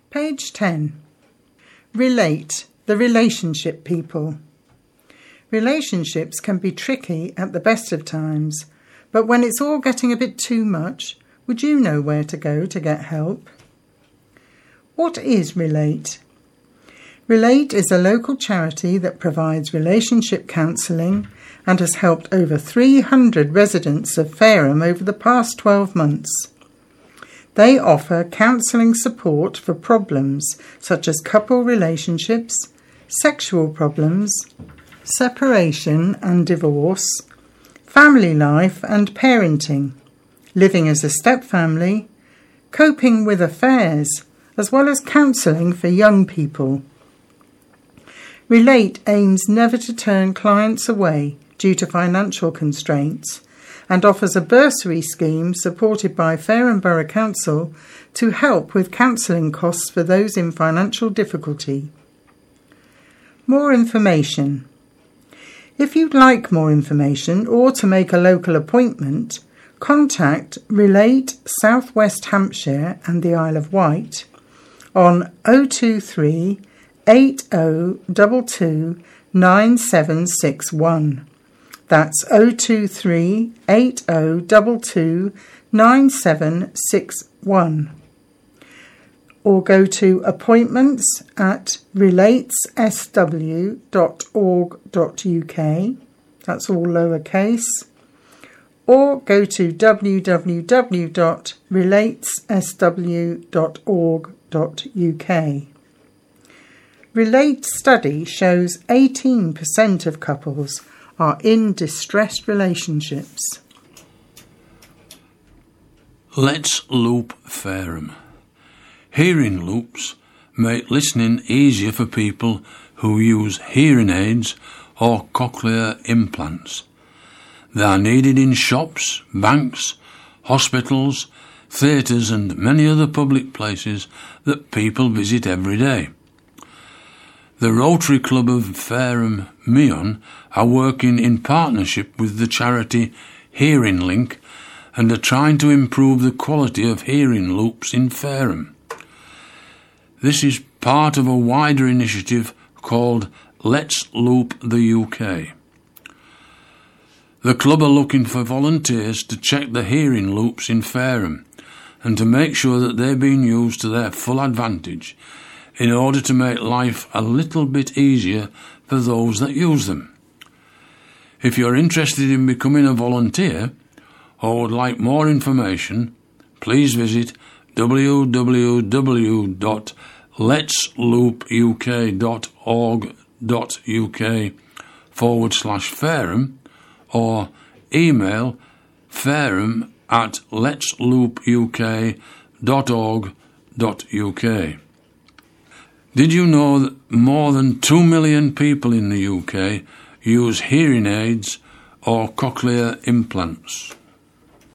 Page 10. Relate, the relationship people. Relationships can be tricky at the best of times, but when it's all getting a bit too much, would you know where to go to get help? What is Relate? Relate is a local charity that provides relationship counselling and has helped over 300 residents of Fareham over the past 12 months. They offer counselling support for problems such as couple relationships, sexual problems, separation and divorce, family life and parenting, living as a stepfamily, coping with affairs, as well as counselling for young people. Relate aims never to turn clients away due to financial constraints and offers a bursary scheme supported by Fareham Borough Council to help with counselling costs for those in financial difficulty. More information. If you'd like more information or to make a local appointment, contact Relate South West Hampshire and the Isle of Wight on 023 8022 9761. That's 023 8022 9761. Or go to appointments at relatessw.org.uk. That's all lowercase. Or go to www.relatessw.org.uk. Relate study shows 18% of couples are in distressed relationships. Let's Loop Fareham. Hearing loops make listening easier for people who use hearing aids or cochlear implants. They are needed in shops, banks, hospitals, theatres and many other public places that people visit every day. The Rotary Club of Fareham Meon are working in partnership with the charity Hearing Link and are trying to improve the quality of hearing loops in Fareham. This is part of a wider initiative called Let's Loop the UK. The club are looking for volunteers to check the hearing loops in Fareham and to make sure that they're being used to their full advantage in order to make life a little bit easier for those that use them. If you're interested in becoming a volunteer or would like more information, please visit www.letsloopuk.org.uk/Fareham or email fareham@letsloopuk.org.uk. Did you know that more than 2 million people in the UK use hearing aids or cochlear implants?